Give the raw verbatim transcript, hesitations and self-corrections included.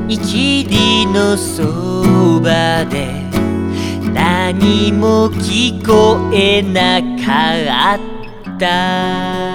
一里のそばで何も聞こえなかった。